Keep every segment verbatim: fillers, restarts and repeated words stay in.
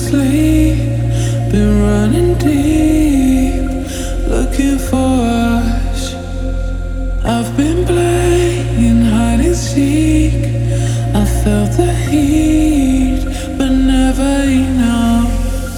sleep, been running deep, looking for us. I've been playing hide and seek. I felt the heat, but never enough.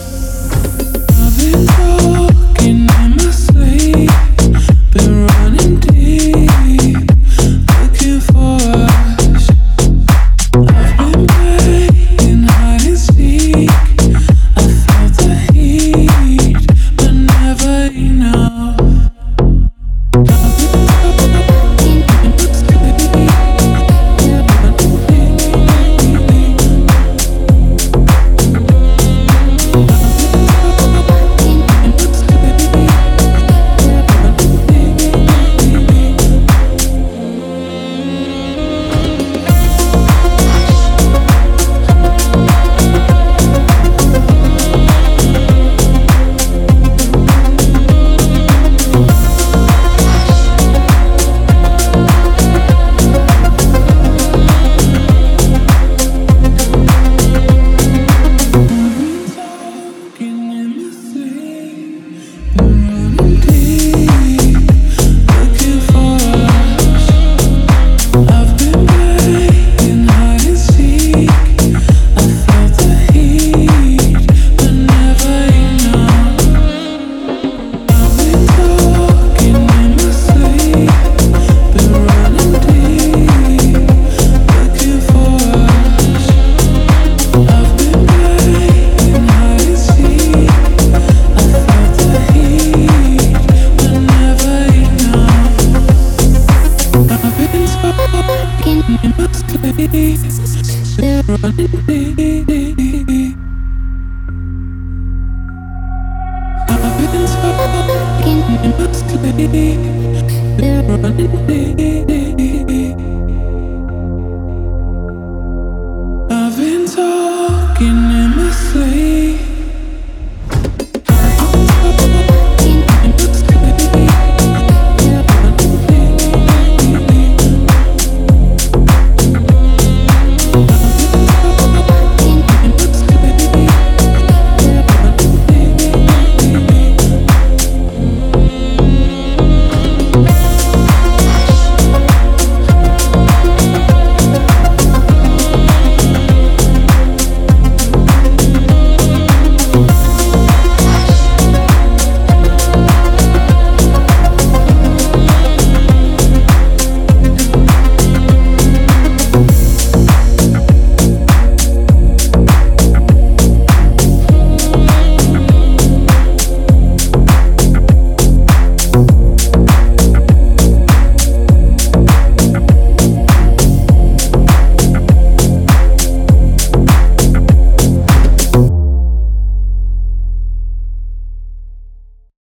I've been talking in my sleep, been running deep, looking for us. I've been playing hide and seek. I felt the heat, but never enough. I've been talking in my sleep, I've been talking in my sleep, been running deep.